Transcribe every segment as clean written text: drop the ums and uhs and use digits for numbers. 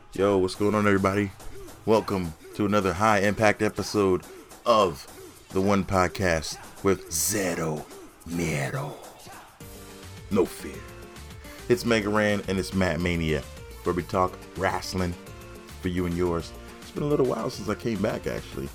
Yo, what's going on, everybody? Welcome to another high impact episode of the One Podcast with Zero Miedo. No fear. It's Mega Ran and it's Matt Mania, where we talk wrestling for you and yours. It's been a little while since I came back, actually.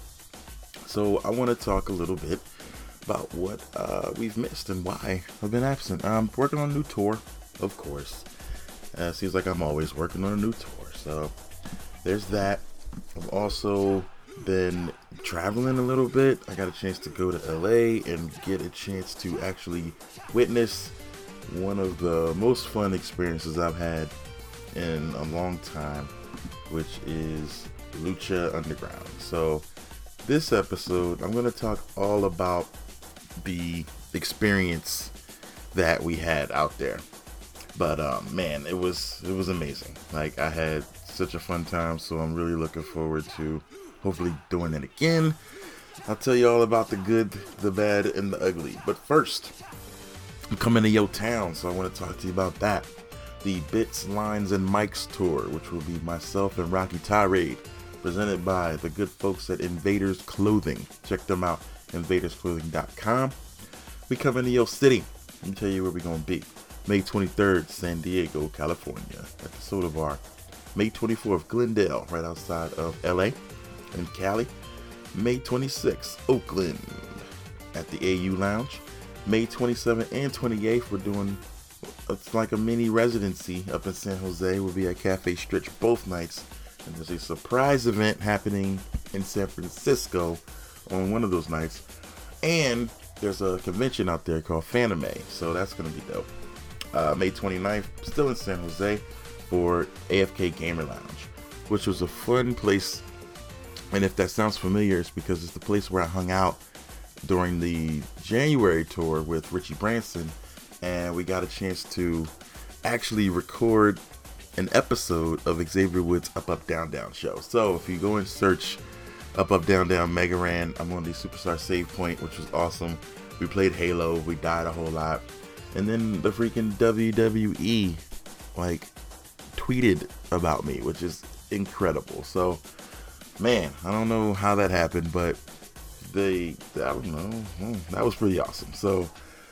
So I want to talk a little bit about what we've missed and why I've been absent. I'm working on a new tour, of course. Seems like I'm always working on a new tour. So there's that. I've also been traveling a little bit. I got a chance to go to LA and get a chance to actually witness one of the most fun experiences I've had in a long time, which is Lucha Underground. So this episode, I'm going to talk all about the experience that we had out there. But man, it was amazing. Like, I had such a fun time, so I'm really looking forward to hopefully doing it again. I'll tell you all about the good, the bad, and the ugly. But first, I'm coming to your town, so I want to talk to you about that. The Bits, Lines, and Mics tour, which will be myself and Rocky Tirade, presented by the good folks at Invaders Clothing. Check them out, invadersclothing.com. We coming to your city. Let me tell you where we're going to be. May 23rd, San Diego, California, at the Soda Bar. May 24th, Glendale, right outside of LA and Cali. May 26th, Oakland, at the AU Lounge. May 27th and 28th, we're doing, it's like a mini residency up in San Jose. We'll be at Cafe Stritch both nights. And there's a surprise event happening in San Francisco on one of those nights. And there's a convention out there called Fanime, so that's going to be dope. May 29th, still in San Jose, for AFK Gamer Lounge, which was a fun place. And if that sounds familiar, it's because it's the place where I hung out during the January tour with Richie Branson, and we got a chance to actually record an episode of Xavier Woods' Up Up Down Down show. So if you go and search Up Up Down Down Mega Ran, I'm on the Superstar Save Point, which was awesome. We played Halo, we died a whole lot. And then the freaking WWE, like, tweeted about me, which is incredible. So, man, I don't know how that happened, but I don't know, that was pretty awesome. So,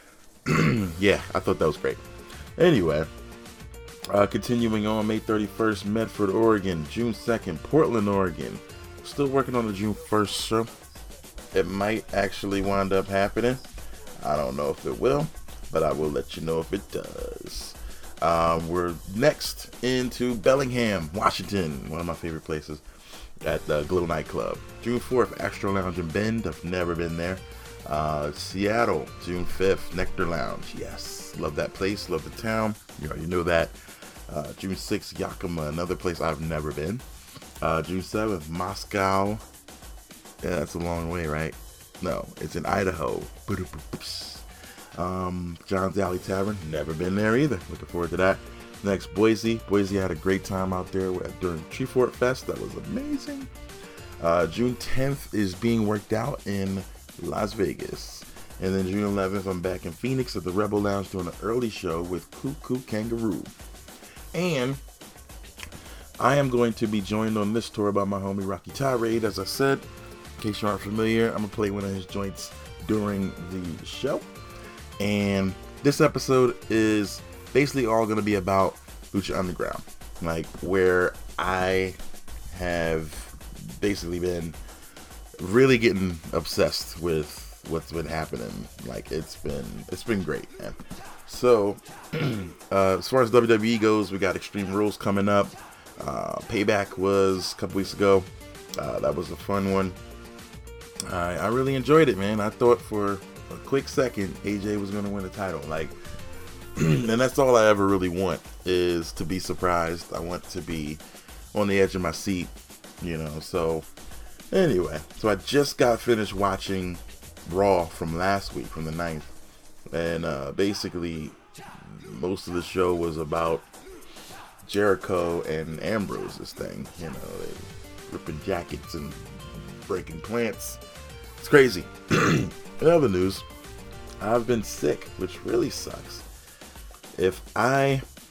yeah, I thought that was great. Anyway, continuing on, May 31st, Medford, Oregon. June 2nd, Portland, Oregon. Still working on the June 1st show. It might actually wind up happening. I don't know if it will, but I will let you know if it does. We're next into Bellingham, Washington, one of my favorite places, at the Glow Nightclub. June 4th, Astro Lounge in Bend. I've never been there. Seattle, June 5th, Nectar Lounge. Yes, love that place, love the town. You already know that. June 6th, Yakima, another place I've never been. June 7th, Moscow. Yeah, that's a long way, right? No, it's in Idaho. John's Alley Tavern, never been there either. Looking forward to that. Next, Boise. Boise had a great time out there during Treefort Fest. That was amazing. June 10th is being worked out in Las Vegas. And then June 11th, I'm back in Phoenix at the Rebel Lounge doing an early show with Cuckoo Kangaroo. And I am going to be joined on this tour by my homie Rocky Tirade. As I said, in case you aren't familiar, I'm going to play one of his joints during the show. And this episode is basically all going to be about Lucha Underground, like where I have basically been really getting obsessed with what's been happening. Like, it's been great, man. So as far as WWE goes, we got Extreme Rules coming up. Payback was a couple weeks ago. That was a fun one. I really enjoyed it, man. I thought for a quick second AJ was going to win the title, like, and that's all I ever really want, is to be surprised. I want to be on the edge of my seat, you know. So anyway, so I just got finished watching Raw from last week, from the 9th, and basically most of the show was about Jericho and Ambrose's thing, you know, they ripping jackets and breaking plants. It's crazy. In other news, I've been sick, which really sucks. If I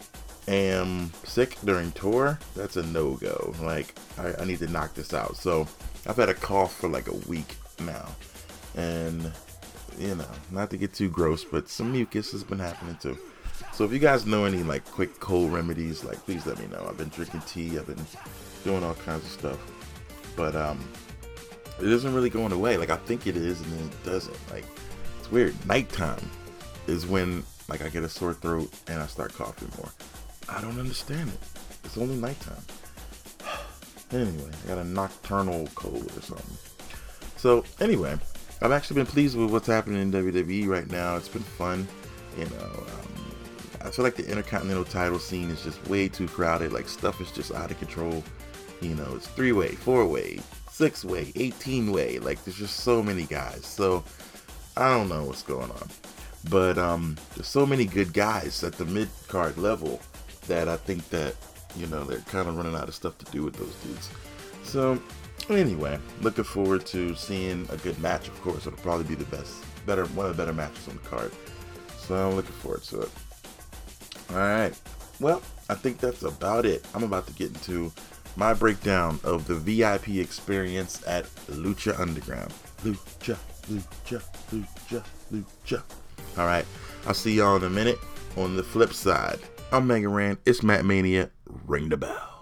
am sick during tour, that's a no-go. Like, I need to knock this out. So I've had a cough for like a week now, and not to get too gross, but some mucus has been happening too. So if you guys know any like quick cold remedies, like, please let me know. I've been drinking tea, I've been doing all kinds of stuff, but it isn't really going away. Like, I think it is, and then it doesn't. Like, it's weird. Nighttime is when like I get a sore throat and I start coughing more. I don't understand it. It's only nighttime. Anyway, I got a nocturnal cold or something. So anyway, I've actually been pleased with what's happening in WWE right now. It's been fun. I feel like the Intercontinental title scene is just way too crowded. Like, stuff is just out of control. It's 3-way, 4-way, 6-way, 18-way. Like, there's just so many guys. So I don't know what's going on. But there's so many good guys at the mid-card level that I think that, they're kind of running out of stuff to do with those dudes. So anyway, looking forward to seeing a good match. Of course, it'll probably be one of the better matches on the card. So I'm looking forward to it. Alright, well, I think that's about it. I'm about to get into my breakdown of the VIP experience at Lucha Underground. Lucha, Lucha, Lucha, Lucha. Alright, I'll see y'all in a minute. On the flip side, I'm Mega Ran, it's Matt Mania, ring the bell.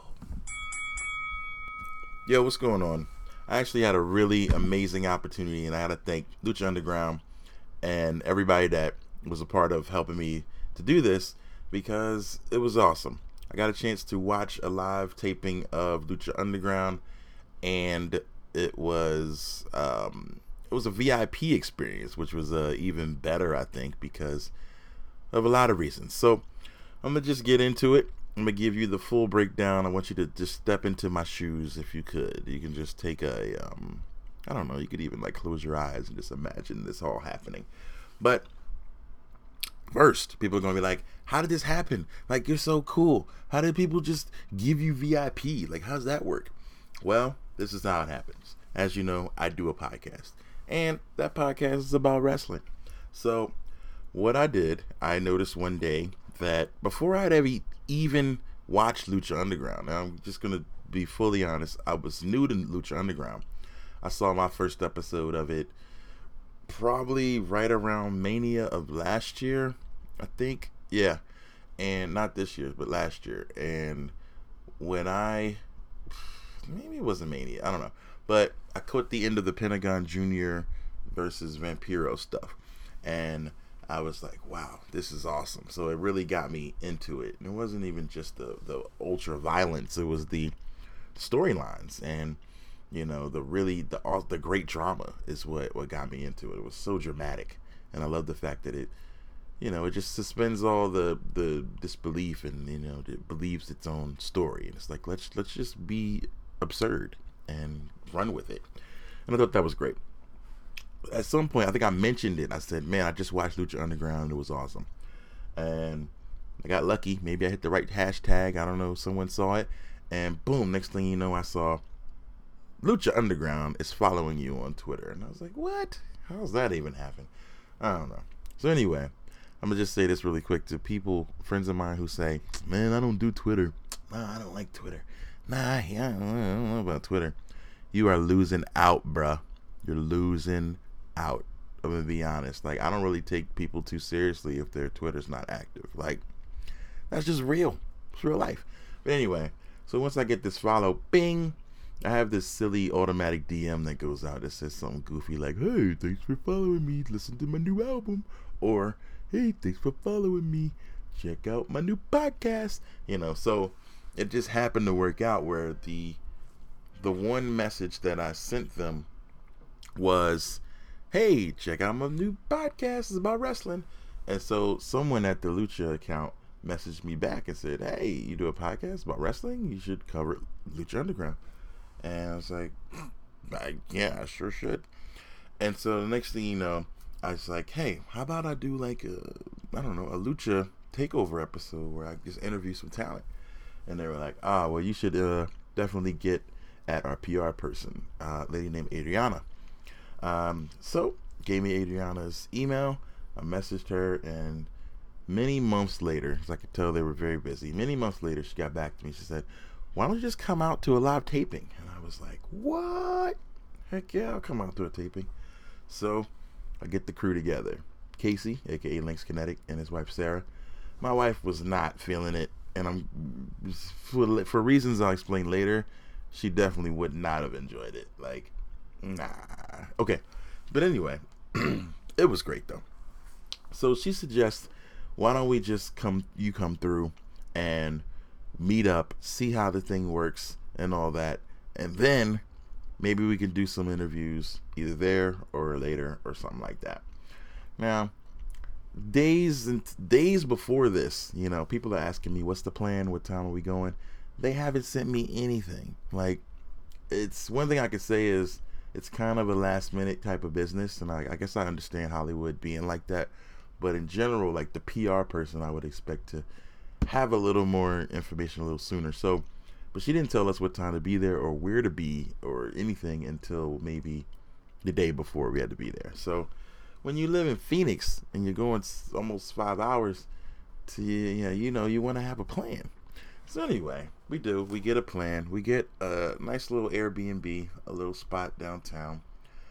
Yo, what's going on? I actually had a really amazing opportunity, and I had to thank Lucha Underground and everybody that was a part of helping me to do this, because it was awesome. I got a chance to watch a live taping of Lucha Underground, and it was a VIP experience, which was even better, I think, because of a lot of reasons. So I'm gonna just get into it. I'm gonna give you the full breakdown. I want you to just step into my shoes if you could. You can just take I don't know, you could even like close your eyes and just imagine this all happening. But first, people are going to be like, how did this happen? Like, you're so cool. How did people just give you VIP? Like, how's that work? Well, this is how it happens. As you know, I do a podcast, and that podcast is about wrestling. So what I did, I noticed one day that before I'd ever even watched Lucha Underground, now I'm just going to be fully honest, I was new to Lucha Underground. I saw my first episode of it probably right around Mania of last year, I think. Yeah, and not this year, but last year. And when maybe it wasn't Mania, I don't know, but I caught the end of the Pentagon Jr. versus Vampiro stuff, and I was like, wow, this is awesome. So it really got me into it. And it wasn't even just the ultra violence, it was the storylines, and the great drama is what got me into it. It was so dramatic, and I love the fact that it just suspends all the disbelief, and it believes its own story, and it's like, let's just be absurd and run with it. And I thought that was great. At some point, I think I mentioned it. I said, man, I just watched Lucha Underground, and it was awesome. And I got lucky. Maybe I hit the right hashtag. I don't know. Someone saw it, and boom, next thing you know, I saw Lucha Underground is following you on Twitter. And I was like, what? How's that even happen? I don't know. So anyway, I'm going to just say this really quick to friends of mine who say, man, I don't do Twitter. Nah, I don't like Twitter. Nah, yeah, I don't know about Twitter. You are losing out, bruh. You're losing out. I'm going to be honest. Like, I don't really take people too seriously if their Twitter's not active. Like, that's just real. It's real life. But anyway, so once I get this follow, bing, I have this silly automatic DM that goes out that says something goofy like, hey, thanks for following me, listen to my new album, or hey, thanks for following me, check out my new podcast. So it just happened to work out where the one message that I sent them was, hey, check out my new podcast, it's about wrestling. And so someone at the Lucha account messaged me back and said, hey, you do a podcast about wrestling? You should cover Lucha Underground. And I was like, yeah, I sure should. And so the next thing you know, I was like, hey, how about I do like a Lucha takeover episode where I just interview some talent. And they were like, well, you should definitely get at our PR person, a lady named Adriana. So gave me Adriana's email. I messaged her, and Many months later, because I could tell they were very busy, many months later, she got back to me. She said, why don't you just come out to a live taping? And I was like, what? Heck yeah, I'll come out to a taping. So I get the crew together. Casey, aka Lynx Kinetic, and his wife Sarah. My wife was not feeling it, and for reasons I'll explain later, she definitely would not have enjoyed it. Like, nah. Okay, but anyway, it was great though. So she suggests, why don't we just come through and meet up, see how the thing works and all that, and then maybe we can do some interviews either there or later or something like that. Now, days before this, people are asking me, what's the plan? What time are we going? They haven't sent me anything. Like, it's one thing I could say is it's kind of a last minute type of business. And I guess I understand Hollywood being like that. But in general, like the PR person, I would expect to have a little more information a little sooner. So, but she didn't tell us what time to be there or where to be or anything until maybe the day before we had to be there. So when you live in Phoenix and you're going almost 5 hours to, you want to have a plan. So anyway, we get a plan. We get a nice little Airbnb, a little spot downtown.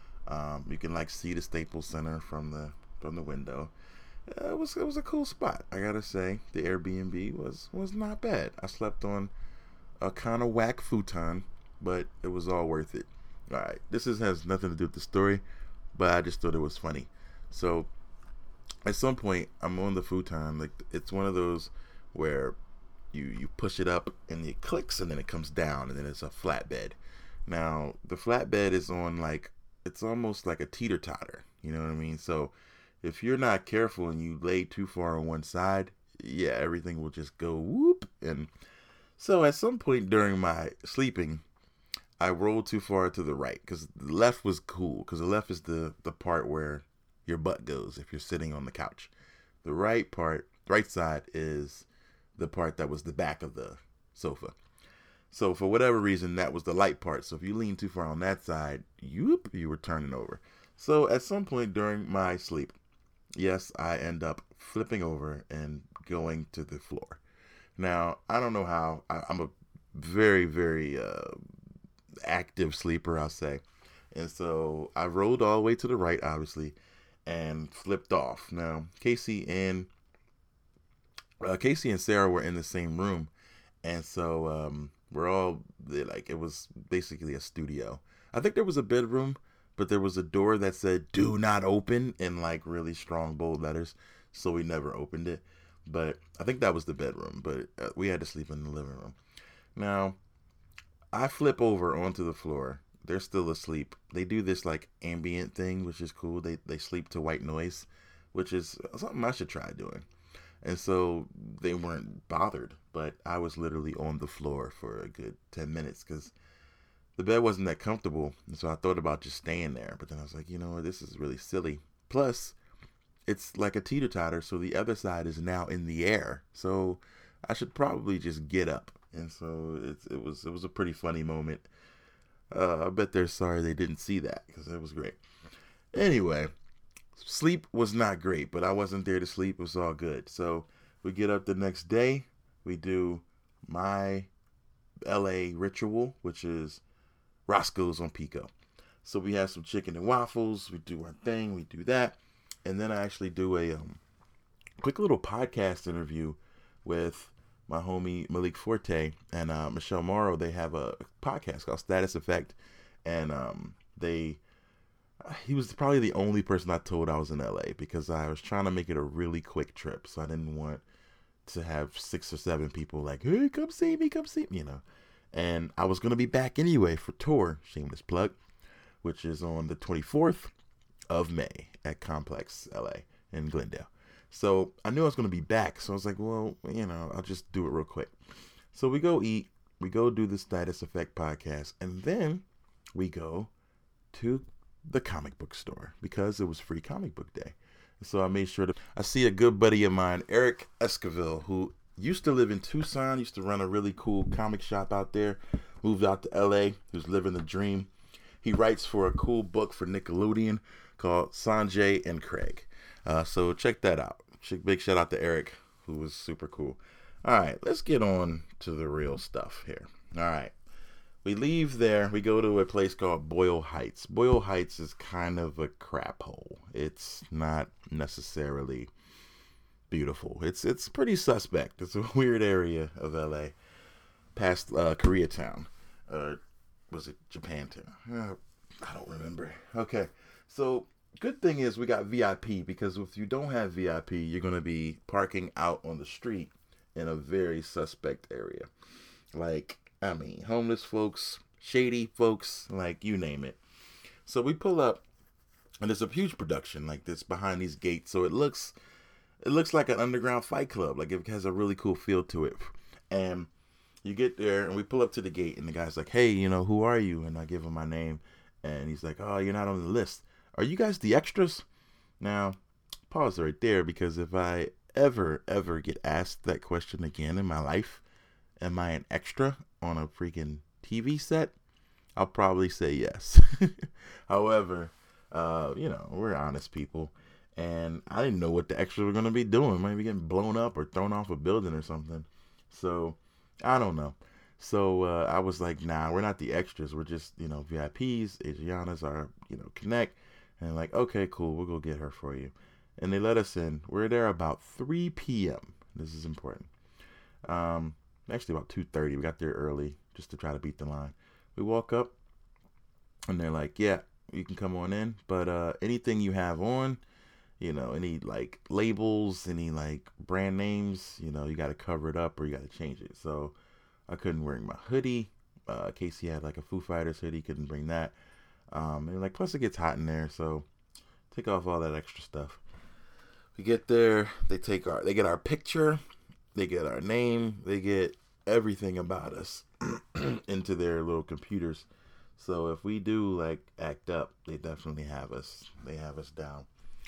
You can see the Staples Center from the window. It was a cool spot. I gotta say, the Airbnb was not bad. I slept on a kind of whack futon, but it was all worth it. All right, this has nothing to do with the story, but I just thought it was funny. So at some point, I'm on the futon. Like, it's one of those where you push it up and it clicks and then it comes down and then it's a flatbed. Now the flatbed is on it's almost like a teeter-totter. You know what I mean? So if you're not careful and you lay too far on one side, yeah, everything will just go whoop. And so at some point during my sleeping, I rolled too far to the right, because the left was cool, because the left is the part where your butt goes if you're sitting on the couch. The right side is the part that was the back of the sofa. So for whatever reason, that was the light part. So if you lean too far on that side, you were turning over. So at some point during my sleep, yes, I end up flipping over and going to the floor. Now, I don't know how. I'm a very, very active sleeper, I'll say. And so I rolled all the way to the right, obviously, and flipped off. Now, Casey and Sarah were in the same room. And so we're all, it was basically a studio. I think there was a bedroom, but there was a door that said, "Do not open," in really strong, bold letters. So we never opened it. But I think that was the bedroom. But we had to sleep in the living room. Now, I flip over onto the floor. They're still asleep. They do this ambient thing, which is cool. They sleep to white noise, which is something I should try doing. And so they weren't bothered. But I was literally on the floor for a good 10 minutes because the bed wasn't that comfortable. And so I thought about just staying there. But then I was like, this is really silly. Plus, it's like a teeter-totter, so the other side is now in the air. So I should probably just get up. And so it was a pretty funny moment. I bet they're sorry they didn't see that, because it was great. Anyway, sleep was not great, but I wasn't there to sleep. It was all good. So we get up the next day. We do my LA ritual, which is Roscoe's on Pico. So we have some chicken and waffles. We do our thing. We do that. And then I actually do a quick little podcast interview with my homie Malik Forte and Michelle Morrow. They have a podcast called Status Effect. And he was probably the only person I told I was in LA, because I was trying to make it a really quick trip. So I didn't want to have 6 or 7 people hey, come see me, And I was going to be back anyway for tour, shameless plug, which is on the 24th of May at Complex LA in Glendale. So I knew I was going to be back. So I was like, well, I'll just do it real quick. So we go eat, we go do the Status Effect podcast, and then we go to the comic book store because it was free comic book day. So I made sure I see a good buddy of mine, Eric Esquivel, who used to live in Tucson, used to run a really cool comic shop out there, moved out to LA, who's living the dream. He writes for a cool book for Nickelodeon called Sanjay and Craig. So check that out. Big shout out to Eric, who was super cool. All right, let's get on to the real stuff here. All right. We leave there. We go to a place called Boyle Heights. Boyle Heights is kind of a crap hole. It's not necessarily beautiful. It's pretty suspect. It's a weird area of LA, past Koreatown. Was it Japantown? I don't remember. Okay, so good thing is we got VIP, because if you don't have VIP, you're gonna be parking out on the street in a very suspect area. Like, I mean, homeless folks, shady folks, like you name it. So we pull up, and there's a huge production like this behind these gates. So it looks like an underground fight club. Like, it has a really cool feel to it. And you get there, and we pull up to the gate, and the guy's like, "Hey, who are you?" And I give him my name, and he's like, "Oh, you're not on the list. Are you guys the extras?" Now, pause right there, because if I ever get asked that question again in my life, am I an extra on a freaking TV set? I'll probably say yes. However, we're honest people, and I didn't know what the extras were going to be doing. Maybe getting blown up or thrown off a building or something. So, I don't know. So I was like, nah, we're not the extras. We're just, VIPs. Adriana's our, connect. And like, okay, cool. We'll go get her for you. And they let us in. We're there about 3 p.m. This is important. Actually about 2:30. We got there early just to try to beat the line. We walk up, and they're like, yeah, you can come on in, but anything you have on, any like labels, any like brand names, you got to cover it up or you got to change it. So I couldn't wear my hoodie. Casey had like a Foo Fighters hoodie, couldn't bring that. And like, plus it gets hot in there, so take off all that extra stuff. We get there, they get our picture, they get our name, they get everything about us into their little computers. So if we do like act up, they definitely have us. They have us down.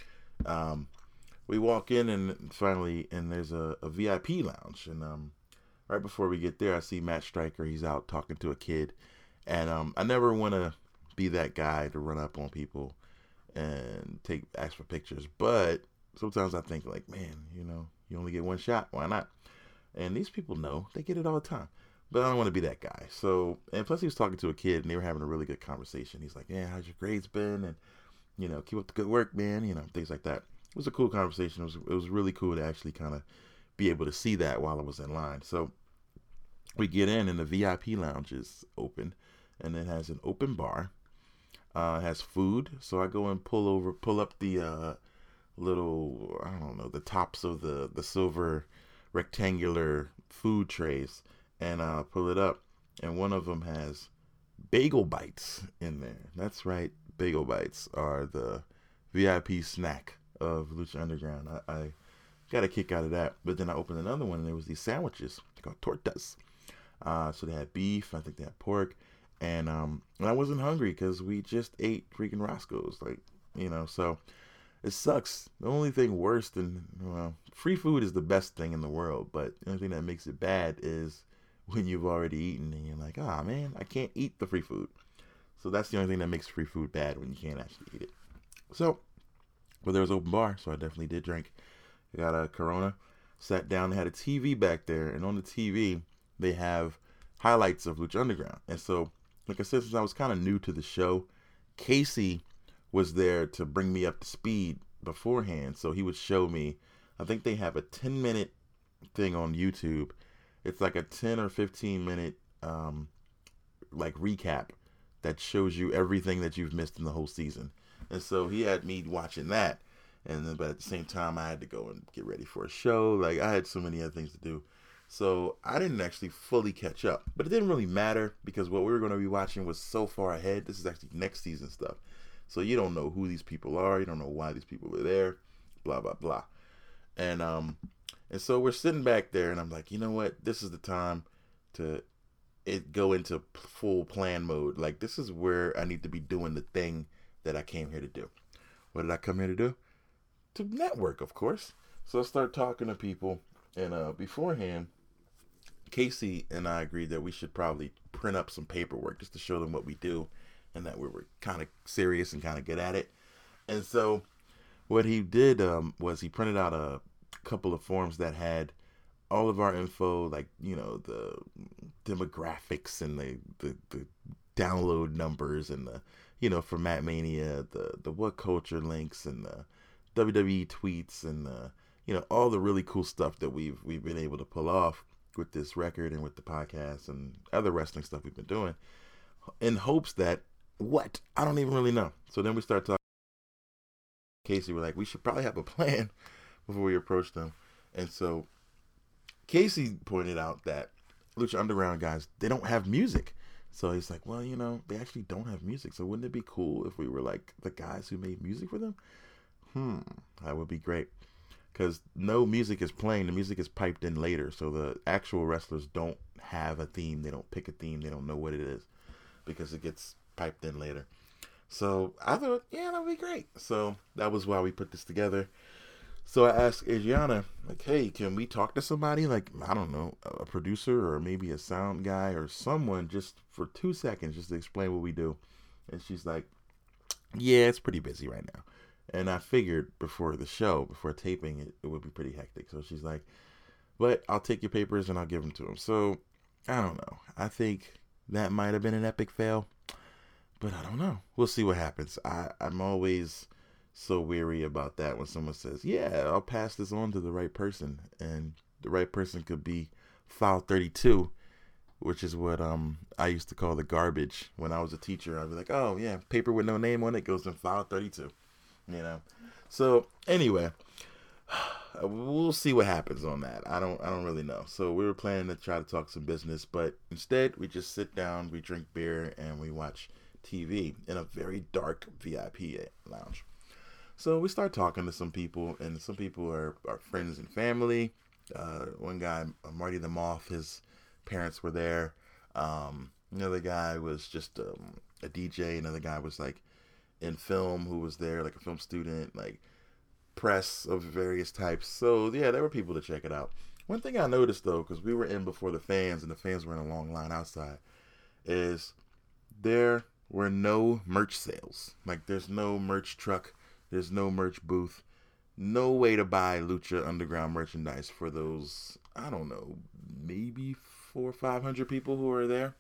We walk in, and finally, and there's a VIP lounge, and right before we get there, I see Matt Stryker. He's out talking to a kid, and I never want to be that guy to run up on people and ask for pictures, but sometimes I think like, man, you only get one shot. Why not? And these people know, they get it all the time. But I don't want to be that guy. So, and plus he was talking to a kid, and they were having a really good conversation. He's like, yeah, how's your grades been? And, keep up the good work, man. Things like that. It was a cool conversation. It was really cool to actually kind of be able to see that while I was in line. So we get in, and the VIP lounge is open, and it has an open bar. It has food. So I go and pull up the little, I don't know, the tops of the silver rectangular food trays, and pull it up, and one of them has bagel bites in there. That's right, bagel bites are the VIP snack of Lucha Underground. I got a kick out of that. But then I opened another one, and there was these sandwiches called tortas. So they had beef, I think they had pork, and I wasn't hungry because we just ate freaking Roscoe's, so it sucks. The only thing worse than, free food is the best thing in the world, but the only thing that makes it bad is when you've already eaten and you're like, man, I can't eat the free food. So that's the only thing that makes free food bad, when you can't actually eat it. So, but there was open bar, so I definitely did drink. I got a Corona, sat down, they had a TV back there, and on the TV, they have highlights of Lucha Underground. And so, like I said, since I was kind of new to the show, Casey was there to bring me up to speed beforehand, so he would show me. I think they have a 10-minute thing on YouTube. It's like a 10 or 15-minute like recap that shows you everything that you've missed in the whole season. And so he had me watching that, and then, but at the same time I had to go and get ready for a show. Like, I had so many other things to do, so I didn't actually fully catch up. But it didn't really matter, because what we were going to be watching was so far ahead. This is actually next season stuff. So you don't know who these people are. You don't know why these people are there. Blah, blah, blah. And so we're sitting back there, and I'm like, you know what? This is the time to go into full plan mode. Like, this is where I need to be doing the thing that I came here to do. What did I come here to do? To network, of course. So I start talking to people, and beforehand, Casey and I agreed that we should probably print up some paperwork just to show them what we do, and that we were kind of serious and kind of good at it. And so what he did was he printed out a couple of forums that had all of our info, like, you know, the demographics and the download numbers and the, you know, for Matt Mania, the What Culture links and the WWE tweets and the, you know, all the really cool stuff that we've been able to pull off with this record and with the podcast and other wrestling stuff we've been doing, in hopes that I don't even really know. So then we start talking. Casey, we're like, we should probably have a plan before we approach them. And so Casey pointed out that Lucha Underground guys, they don't have music. So he's like, well, you know, they actually don't have music. So wouldn't it be cool if we were like the guys who made music for them? That would be great. Because no music is playing. The music is piped in later. So the actual wrestlers don't have a theme. They don't pick a theme. They don't know what it is because it gets piped in later. So I thought, yeah, that would be great. So that was why we put this together. So I asked Adriana, like, hey, can we talk to somebody? Like, I don't know, a producer or maybe a sound guy or someone just for 2 seconds just to explain what we do. And she's like, yeah, it's pretty busy right now. And I figured before the show, before taping, it would be pretty hectic. So she's like, but I'll take your papers and I'll give them to him. So I don't know. I think that might have been an epic fail, but I don't know. We'll see what happens. I'm always so weary about that when someone says, yeah, I'll pass this on to the right person. And the right person could be file 32, which is what I used to call the garbage when I was a teacher. I'd be like, oh, yeah, paper with no name on it goes in file 32. You know, so anyway, we'll see what happens on that. I don't really know. So we were planning to try to talk some business, but instead we just sit down, we drink beer, and we watch TV in a very dark VIP lounge. So we start talking to some people, and some people are friends and family. One guy, Marty the Moth, his parents were there. Another guy was just a DJ. Another guy was like in film who was there, like a film student, like press of various types. So yeah, there were people to check it out. One thing I noticed though, because we were in before the fans and the fans were in a long line outside, is there were no merch sales. Like there's no merch truck, there's no merch booth, no way to buy Lucha Underground merchandise for those, I don't know, maybe 400 or 500 people who are there.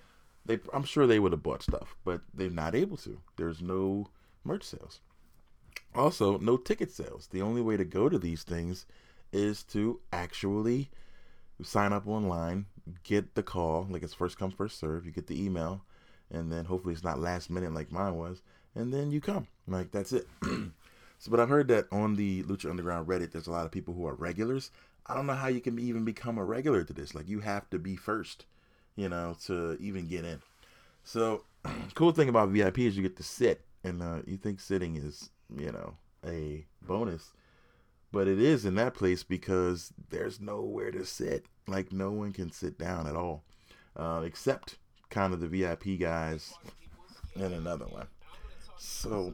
I'm sure they would have bought stuff, but they're not able to. There's no merch sales. Also, no ticket sales. The only way to go to these things is to actually sign up online, get the call, like it's first come, first serve. You get the email, and then hopefully it's not last minute like mine was, and then you come. Like, that's it. So, but I've heard that on the Lucha Underground Reddit, there's a lot of people who are regulars. I don't know how you can even become a regular to this. Like, you have to be first, you know, to even get in. So, cool thing about VIP is you get to sit, and you think sitting is, you know, a bonus, but it is in that place because there's nowhere to sit. Like, no one can sit down at all, except kind of the VIP guys and another one. So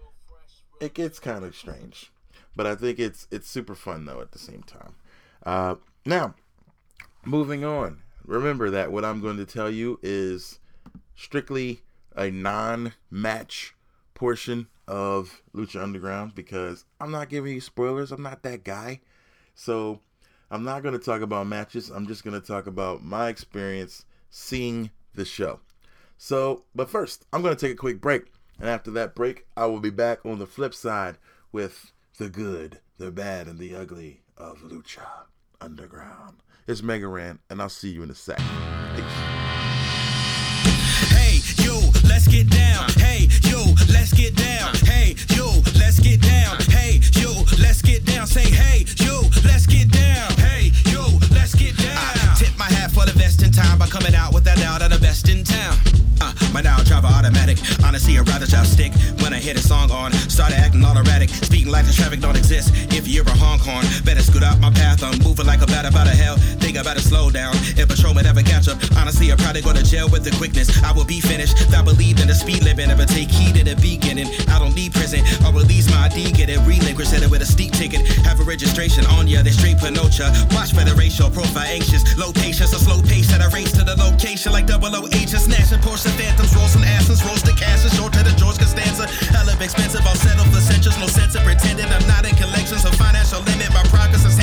it gets kind of strange, but I think it's super fun though at the same time. Now, moving on. Remember that what I'm going to tell you is strictly a non-match portion of Lucha Underground because I'm not giving you spoilers. I'm not that guy. So I'm not going to talk about matches. I'm just going to talk about my experience seeing the show. So, but first, I'm going to take a quick break. And after that break, I will be back on the flip side with the good, the bad, and the ugly of Lucha Underground. It's Mega Ran, and I'll see you in a sec. Peace. Hey, yo, let's get down. Hey, yo, let's get down. Hey, yo, let's get down. Hey, yo, let's get down. Say, hey, yo, let's get down. Hey, yo, let's get down. I tip my hat for the best in time by coming out without doubt of the best in town. My now driver automatic. Honestly, I'd rather just stick when I hear the song on. Started acting all erratic. Speaking like the traffic don't exist. If you're a honk horn, better scoot out my path. I'm moving like a bat about a hell. Think I better slow down. If patrolman ever catch up, honestly, I'd probably go to jail with the quickness. I will be finished. I believe in the speed limit. Never take heed in the beginning. I don't need prison. I'll release my ID, get it relinquished. Hit it with a steep ticket. Have a registration on ya. They straight Pinocha. Watch for the racial profile anxious. Low patience, a slow pace at a race to the location like 008. Just snatching Porsche Phantoms, roll some asses, roasted cashes, short to the George Costanza. Hell of expensive, I'll settle for centers. No sense of pretending I'm not in collections. A financial limit, my progress is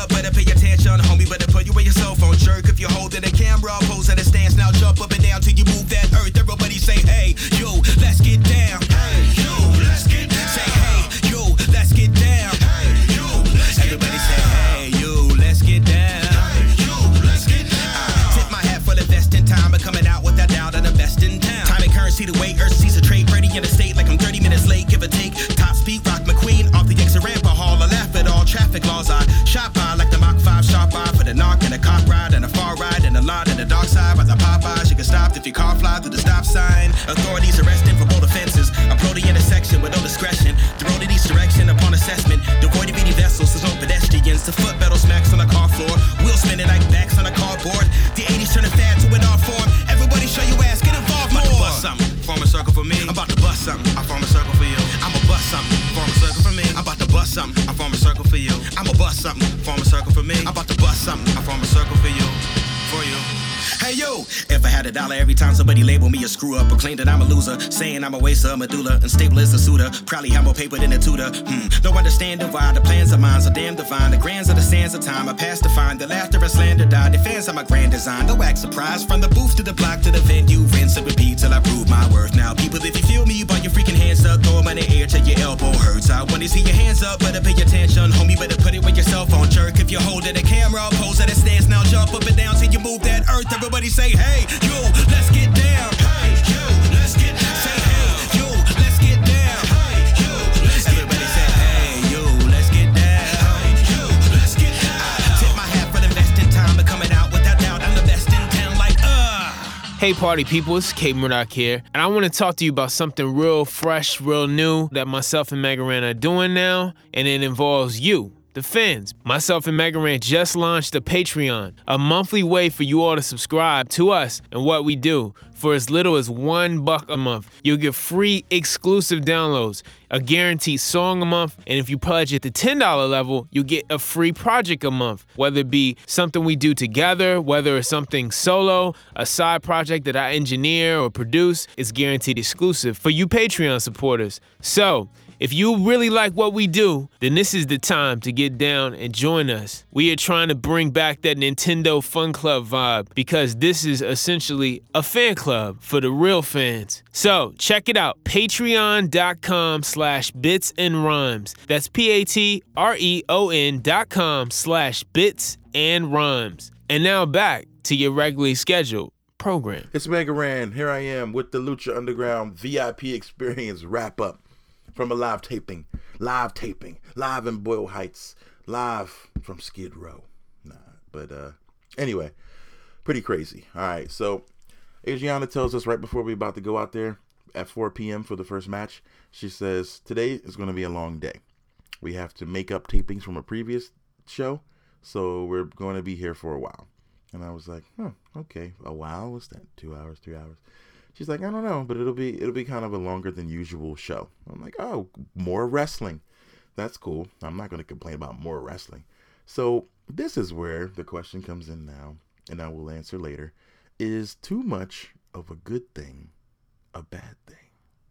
up, better pay attention, homie, better put you in your cell phone. Jerk if you're holding a camera, pose at a stance, now jump up and down till you move that earth. Everybody say, hey, yo, let's get down. Hey, yo, let's get down. Say, hey, yo, let's get down. Hey, yo, let's get Everybody down. Say, hey, yo, let's get down. Hey, yo, let's get down. Tip my hat for the best in time, but coming out without doubt of the best in town. Time and currency, the way Earth sees a trade, ready in the state like I'm 30 minutes late, give or take. Top speed, rock McQueen, off the exit ramp, a hall, I laugh at all traffic laws. I shot by like the Mach 5, sharp eye for the knock and the cock ride and the far ride and the line and the dark side. By the Popeyes, you get stopped if your car fly through the stop sign. Authorities arresting for both offenses. Approach the intersection with no discretion. The road in each direction upon assessment. Devoid of any vessels, there's no pedestrians. The foot pedal smacks on the car floor. Wheels spinning like backs on a cardboard. The 80s turn a fad to an art form. Everybody show your ass, get involved more. I'm about to bust something, form a circle for me. I'm about to bust something, I form a circle for you. I'ma bust something, form a circle for me. I'm about to bust something, I form a circle for you. I'ma bust something, form a circle for me. I'm about to bust something, I form a circle for you. For you. Hey yo, if I had $1 every time somebody labeled me a screw up or claimed that I'm a loser, saying I'm a waster, a medulla, unstable as a suitor, probably have more paper than a tutor. No understanding why the plans of mine are damn divine. The grands of the sands of time I passed to find. The laughter and slander died. The fans of my grand design. No act surprise from the booth to the block to the venue. Rinse and repeat till I prove my worth. Now people, if you feel me, you put your freaking hands up, throw them in the air till your elbow hurts. I want to see your hands up, better pay attention, homie. Better put it with your cell phone, jerk. If you're holding a camera, pose at a stance, now jump up and down till you move that earth. Everybody say, hey, yo, let's get down. Hey, yo, let's get down. Say, hey, yo, let's get down. Hey, yo, let's get Everybody down. Say, hey, yo, let's get down. Hey, yo, let's get down. Tip my hat for the best in time, but coming out without doubt, I'm the best in town, like, Hey party people, it's Kate Murdoch here, and I want to talk to you about something real fresh, real new that myself and Mega Ran are doing now, and it involves you, the fans. Myself and Mega Ran just launched a Patreon, a monthly way for you all to subscribe to us and what we do. For as little as $1 a month, you'll get free exclusive downloads, a guaranteed song a month, and if you pledge at the $10 level, you'll get a free project a month, whether it be something we do together, whether it's something solo, a side project that I engineer or produce, it's guaranteed exclusive for you Patreon supporters. So, if you really like what we do, then this is the time to get down and join us. We are trying to bring back that Nintendo Fun Club vibe because this is essentially a fan club for the real fans. So check it out, patreon.com/bitsandrhymes. That's patreon.com/bitsandrhymes. And now back to your regularly scheduled program. It's Mega Ran. Here I am with the Lucha Underground VIP Experience wrap-up from a live taping, live in Boyle Heights, live from Skid Row. Anyway, pretty crazy. All right, so Adriana tells us right before we're about to go out there at 4 p.m. for the first match, she says, today is going to be a long day. We have to make up tapings from a previous show, so we're going to be here for a while. And I was like, okay, a while? What's that, 2 hours, 3 hours? She's like, I don't know, but it'll be kind of a longer than usual show. I'm like, oh, more wrestling. That's cool. I'm not going to complain about more wrestling. So this is where the question comes in now, and I will answer later. Is too much of a good thing a bad thing?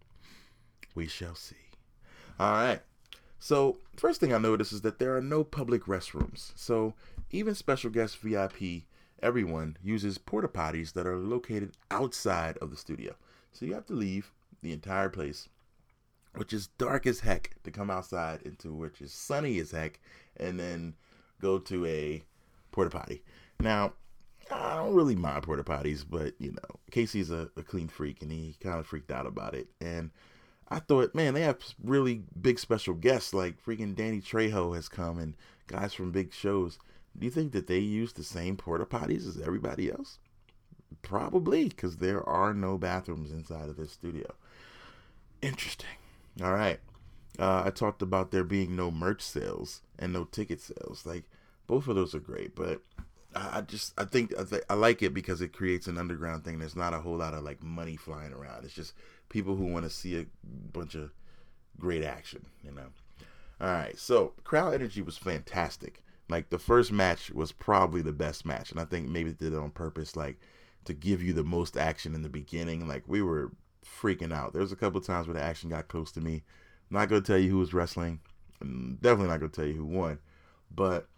We shall see. All right. So first thing I noticed is that there are no public restrooms. So even special guest VIP, everyone uses porta potties that are located outside of the studio. So you have to leave the entire place, which is dark as heck, to come outside into which is sunny as heck, and then go to a porta potty. Now, I don't really mind porta potties, but Casey's a clean freak, and he kind of freaked out about it. And I thought, man, they have really big special guests, like freaking Danny Trejo has come, and guys from big shows. Do you think that they use the same porta potties as everybody else? Probably, because there are no bathrooms inside of this studio. Interesting. All right. I talked about there being no merch sales and no ticket sales. Like, both of those are great, but I think I like it because it creates an underground thing. There's not a whole lot of like money flying around. It's just people who want to see a bunch of great action, All right. So crowd energy was fantastic. Like, the first match was probably the best match, and I think maybe they did it on purpose, like, to give you the most action in the beginning. Like, we were freaking out. There was a couple of times where the action got close to me. I'm not going to tell you who was wrestling. I'm definitely not going to tell you who won. But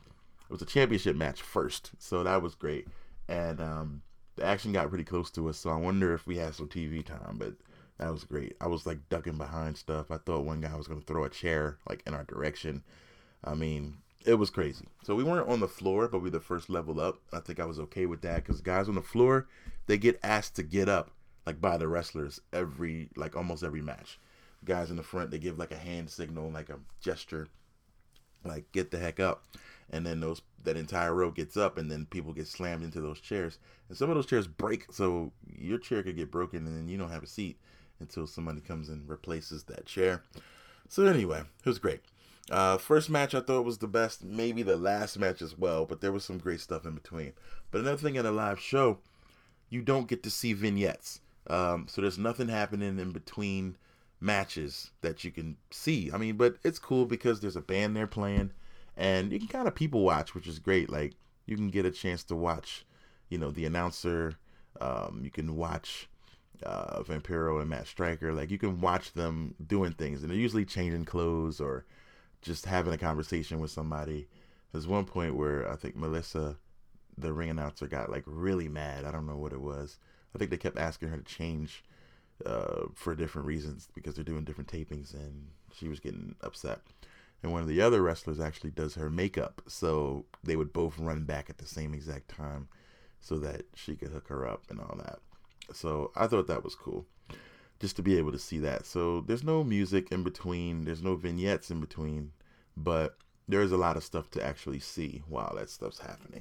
it was a championship match first, so that was great. And the action got pretty close to us, so I wonder if we had some TV time, but that was great. I was like ducking behind stuff. I thought one guy was going to throw a chair like in our direction. I mean, it was crazy. So we weren't on the floor, but we were the first level up. I think I was okay with that because guys on the floor, they get asked to get up like by the wrestlers almost every match. Guys in the front, they give like a hand signal, like a gesture, like get the heck up. And then that entire row gets up, and then people get slammed into those chairs. And some of those chairs break, so your chair could get broken, and then you don't have a seat until somebody comes and replaces that chair. So anyway, it was great. First match I thought was the best, maybe the last match as well, but there was some great stuff in between. But another thing at a live show, you don't get to see vignettes. So there's nothing happening in between matches that you can see. I mean, but it's cool because there's a band there playing, and you can kind of people watch, which is great. Like, you can get a chance to watch, the announcer. You can watch Vampiro and Matt Striker. Like, you can watch them doing things, and they're usually changing clothes or just having a conversation with somebody. There's one point where I think Melissa, the ring announcer, got like really mad. I don't know what it was. I think they kept asking her to change for different reasons because they're doing different tapings, and she was getting upset. And one of the other wrestlers actually does her makeup, so they would both run back at the same exact time so that she could hook her up and all that. So I thought that was cool, just to be able to see that. So there's no music in between, there's no vignettes in between, but there's a lot of stuff to actually see while that stuff's happening.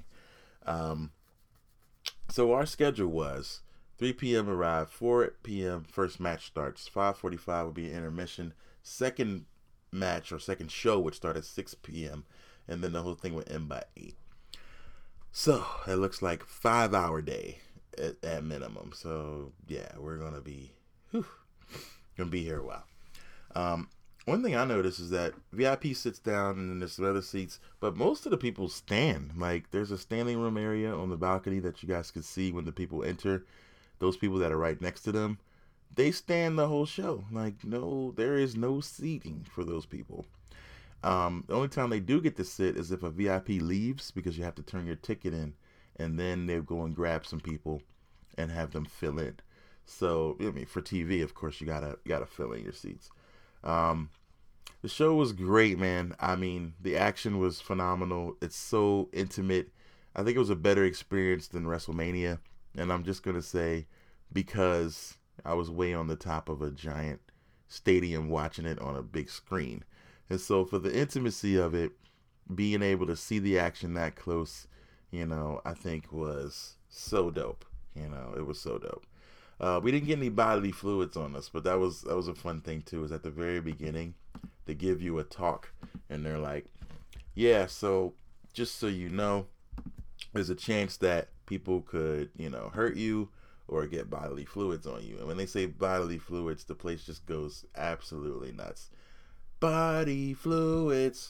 So our schedule was 3 p.m. arrive, 4 p.m. first match starts, 5:45 will be an intermission, second match or second show would start at 6 p.m. and then the whole thing would end by 8. So it looks like 5-hour day at minimum. So yeah, we're gonna be here a while. One thing I noticed is that VIP sits down and then there's some other seats, but most of the people stand. Like, there's a standing room area on the balcony that you guys can see when the people enter. Those people that are right next to them, they stand the whole show. Like, no, there is no seating for those people. The only time they do get to sit is if a VIP leaves, because you have to turn your ticket in, and then they go and grab some people and have them fill in. So, I mean, for TV, of course, you gotta fill in your seats. The show was great, man. I mean, the action was phenomenal. It's so intimate. I think it was a better experience than WrestleMania. And I'm just going to say, because I was way on the top of a giant stadium watching it on a big screen. And so for the intimacy of it, being able to see the action that close, I think was so dope. It was so dope. We didn't get any bodily fluids on us, but that was a fun thing too. Is at the very beginning, they give you a talk, and they're like, yeah, so just so you know, there's a chance that people could, hurt you or get bodily fluids on you. And when they say bodily fluids, the place just goes absolutely nuts. Body fluids.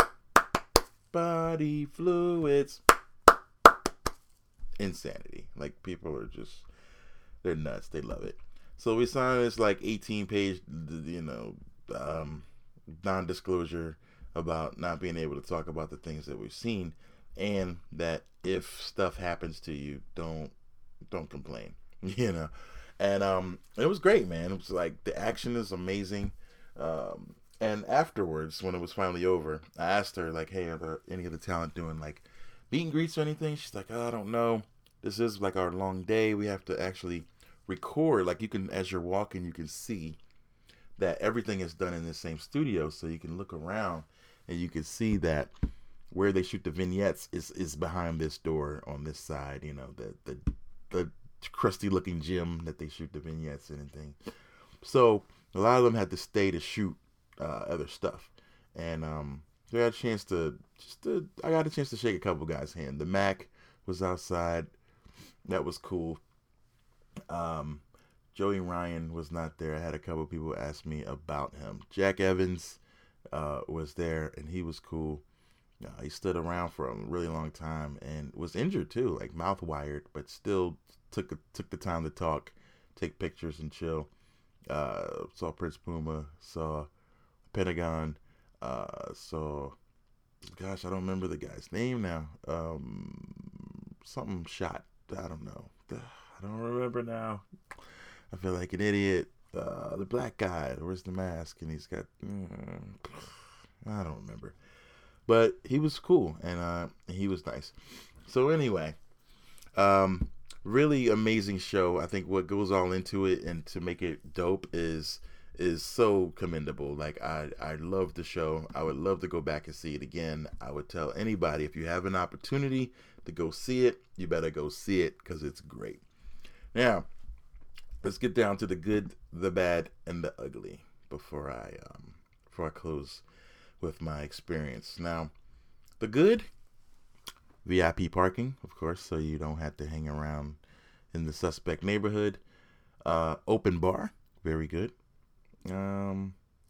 Body fluids. Insanity. Like, people are just, they're nuts. They love it. So we signed this like 18-page, non-disclosure about not being able to talk about the things that we've seen, and that if stuff happens to you, don't complain, And it was great, man. It was like, the action is amazing. And afterwards, when it was finally over, I asked her, like, hey, are there any of the talent doing like meet and greets or anything? She's like, oh, I don't know. This is like our long day. We have to actually record. Like, you can, as you're walking, you can see that everything is done in the same studio, so you can look around and you can see that where they shoot the vignettes is behind this door on this side, the crusty looking gym that they shoot the vignettes in and things. So a lot of them had to stay to shoot other stuff, and so I got a chance to shake a couple guys' hand. The Mac was outside, that was cool. Joey Ryan was not there. I had a couple people ask me about him. Jack Evans was there, and he was cool. He stood around for a really long time and was injured too, like mouth wired, but still took the time to talk, take pictures, and chill. Saw Prince Puma, saw Pentagon, saw gosh, I don't remember the guy's name now. Something shot. I don't know. I don't remember now. I feel like an idiot. The black guy wears the mask and he's got. I don't remember. But he was cool and he was nice. So anyway, really amazing show. I think what goes all into it and to make it dope is so commendable. Like I love the show. I would love to go back and see it again. I would tell anybody, if you have an opportunity to go see it, you better go see it because it's great. Now, let's get down to the good, the bad, and the ugly before I close with my experience. Now, the good, VIP parking, of course, so you don't have to hang around in the suspect neighborhood. Open bar, very good. The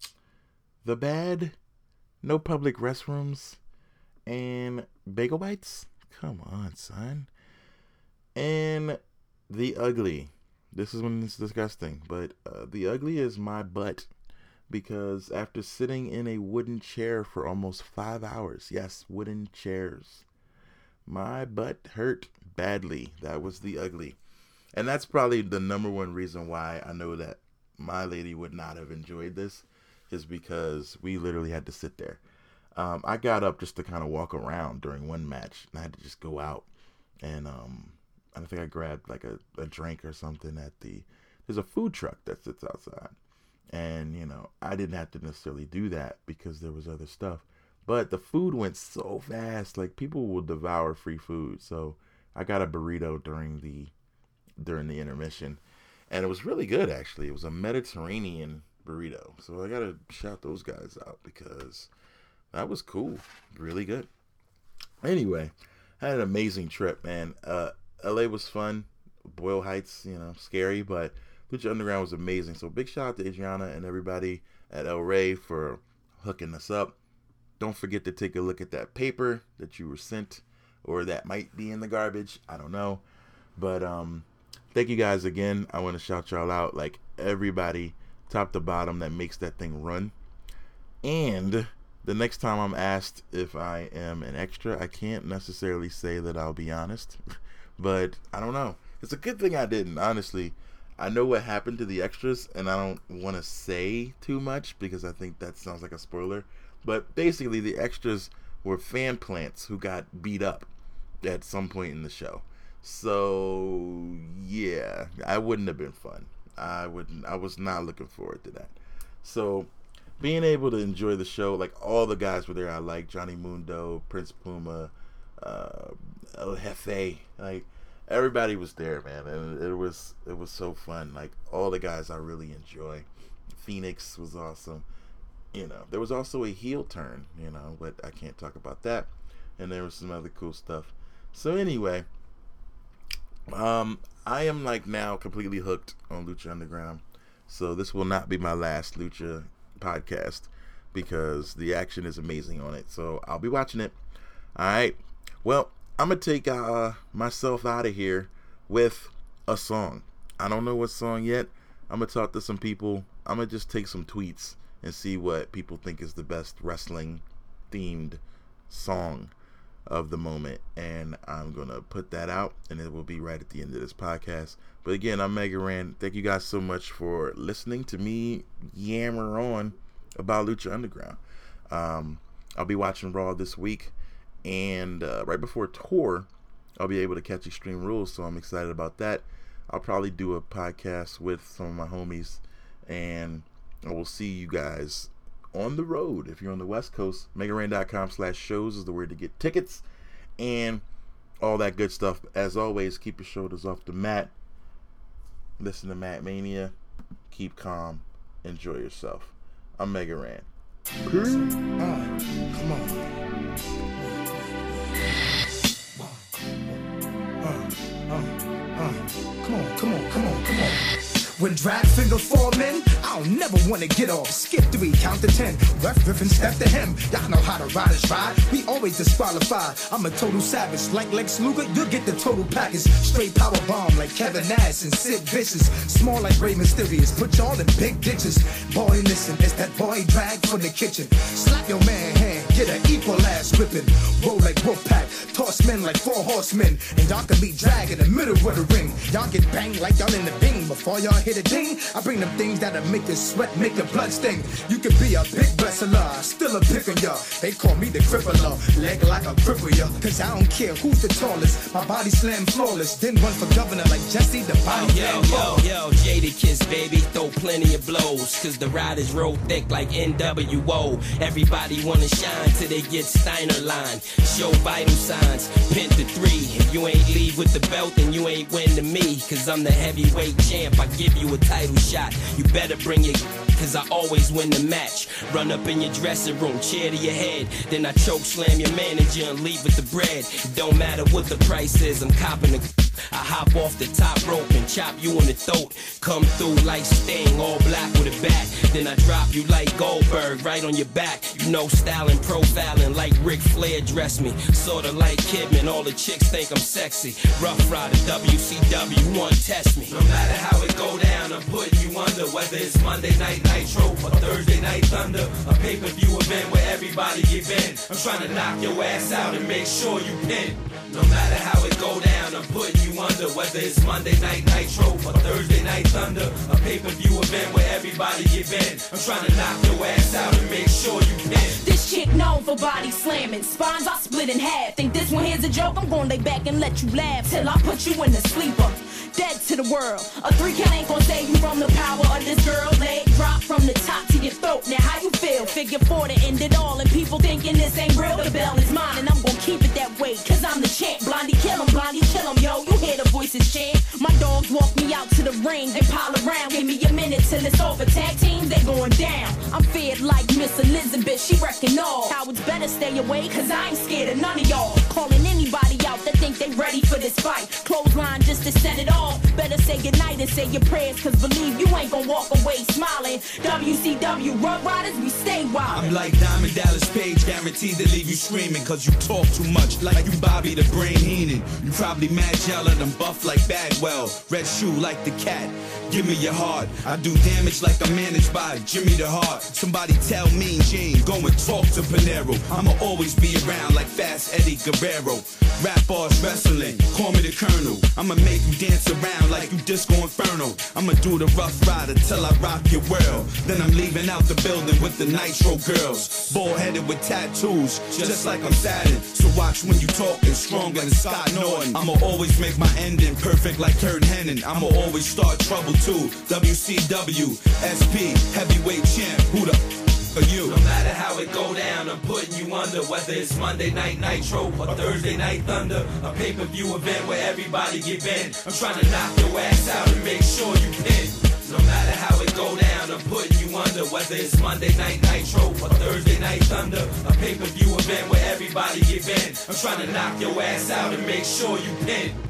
bad, no public restrooms, and bagel bites. Come on, son. And the ugly. This is when it's disgusting, but the ugly is my butt, because after sitting in a wooden chair for almost 5 hours, yes, wooden chairs, my butt hurt badly. That was the ugly. And that's probably the number one reason why I know that my lady would not have enjoyed this, is because we literally had to sit there. I got up just to kind of walk around during one match, and I had to just go out. And I think I grabbed like a drink or something there's a food truck that sits outside. And, I didn't have to necessarily do that because there was other stuff. But the food went so fast, like people will devour free food. So I got a burrito during the intermission. And it was really good, actually. It was a Mediterranean burrito. So I got to shout those guys out because that was cool. Really good. Anyway, I had an amazing trip, man. LA was fun. Boyle Heights, scary, but Lucha Underground was amazing. So big shout out to Adriana and everybody at El Rey for hooking us up. Don't forget to take a look at that paper that you were sent, or that might be in the garbage. I don't know. But thank you guys again. I want to shout y'all out, like everybody, top to bottom, that makes that thing run. And the next time I'm asked if I am an extra, I can't necessarily say that I'll be honest. But I don't know. It's a good thing I didn't, honestly. I know what happened to the extras, and I don't want to say too much because I think that sounds like a spoiler. But basically, the extras were fan plants who got beat up at some point in the show. So, yeah, I wouldn't have been fun. I was not looking forward to that. So, being able to enjoy the show, like all the guys were there I like, Johnny Mundo, Prince Puma, El Jefe, like everybody was there, man, and it was so fun. Like all the guys I really enjoy. Phoenix was awesome. There was also a heel turn, but I can't talk about that. And there was some other cool stuff. So anyway, I am like now completely hooked on Lucha Underground. So this will not be my last Lucha podcast because the action is amazing on it. So I'll be watching it. All right. Well, I'm going to take myself out of here with a song. I don't know what song yet. I'm going to talk to some people. I'm going to just take some tweets and see what people think is the best wrestling themed song of the moment. And I'm going to put that out, and it will be right at the end of this podcast. But again, I'm Mega Ran. Thank you guys so much for listening to me yammer on about Lucha Underground. I'll be watching Raw this week. And right before tour, I'll be able to catch Extreme Rules, so I'm excited about that. I'll probably do a podcast with some of my homies, and I will see you guys on the road. If you're on the West Coast, megaran.com/shows is the word to get tickets, and all that good stuff. As always, keep your shoulders off the mat. Listen to Matt Mania. Keep calm. Enjoy yourself. I'm Mega Ran. Come on. Come on. When drag finger fall in, I don't never wanna get off. Skip 3, count to 10. Ref, riff, and step to him. Y'all know how to ride is ride. We always disqualified. I'm a total savage. Like Lex Luger, you'll get the total package. Straight power bomb like Kevin Nash and Sid Vicious. Small like Rey Mysterious. Put y'all in big ditches. Boy, listen, it's that boy drag from the kitchen. Slap your man hand, get an equal ass whipping. Roll like Wolfpack, toss men like 4 horsemen. And y'all can be drag in the middle of the ring. Y'all get banged like y'all in the bing. Before y'all hit a ding, I bring them things that'll make you sweat, make your blood sting. You can be a big wrestler, still a pick on ya. They call me the crippler, leg like a cripple ya. Cause I don't care who's the tallest, my body slam flawless. Then run for governor like Jesse the body. Yo, Jadakiss, baby, throw plenty of blows. Cause the riders roll thick like NWO. Everybody wanna shine till they get Steiner line. Show vital signs, pin to 3. If you ain't leave with the belt, then you ain't win to me. Cause I'm the heavyweight champ, I give you a title shot. You better bring your cause I always win the match. Run up in your dressing room, chair to your head. Then I choke slam your manager and leave with the bread. It don't matter what the price is, I'm copping the I hop off the top rope and chop you in the throat. Come through like Sting, all black with a bat. Then I drop you like Goldberg, right on your back. You know styling, profiling like Ric Flair dress me. Sorta like Kidman, all the chicks think I'm sexy. Rough Rider, WCW, one test me. No matter how it go down, I'm putting you under. Whether it's Monday Night Nitro or Thursday Night Thunder, a pay-per-view event where everybody give in. I'm trying to knock your ass out and make sure you pin. No matter how it go down, I'm putting you under. Whether it's Monday Night Nitro or Thursday Night Thunder, a pay-per-view event where everybody give in. I'm trying to knock your ass out and make sure you pin. This chick known for body slamming. Spines I split in half. Think this one here's a joke? I'm gonna lay back and let you laugh till I put you in the sleeper. Dead to the world. A 3 count ain't gon' save you from the power of this girl. Leg drop from the top to your throat. Now how you feel? Figure 4 to end it all. And people thinking this ain't real. The bell is mine and I'm gon' keep it that way. Cause I'm the champ. Blondie kill him, yo. You hear the voices chant. My dogs walk me out to the ring. They pile around. Give me a minute till it's over. Tag teams, they going down. I'm feared like Miss Elizabeth. She wrecking all. Cowards better stay away. Cause I ain't scared of none of y'all. Calling anybody out that think they ready for this fight. Clothesline just to set it off. Better say goodnight and say your prayers. Cause believe you ain't gon' walk away smiling. WCW Rough Riders, we stay wild. I'm like Diamond Dallas Page, guaranteed to leave you screaming. Cause you talk too much, like you Bobby the Brain Heenan. You probably mad yelling, I'm buff like Bagwell. Red shoe like the cat, give me your heart. I do damage like I'm managed by Jimmy the Heart. Somebody tell Mean Gene, go and talk to Panero. I'ma always be around like Fast Eddie Guerrero. Rap bars wrestling, call me the Colonel. I'ma make you dance around like you Disco Inferno. I'ma do the Rough Rider till I rock your world. Then I'm leaving out the building with the Nitro girls. Bald-headed with tattoos, just like I'm Saturn. So watch when you talking, stronger than Scott Norton. I'ma always make my ending perfect like Kurt Hennig. I'ma always start trouble too. WCW, SP, heavyweight champ. Who the are you? No matter how it go down, I'm putting you under. Whether it's Monday Night Nitro or Thursday Night Thunder, a pay-per-view event where everybody get bent. I'm trying to knock your ass out and make sure you pin. No matter how it go down, I'm putting you under. Whether it's Monday Night Nitro or Thursday Night Thunder, a pay-per-view event where everybody get bent. I'm trying to knock your ass out and make sure you pin.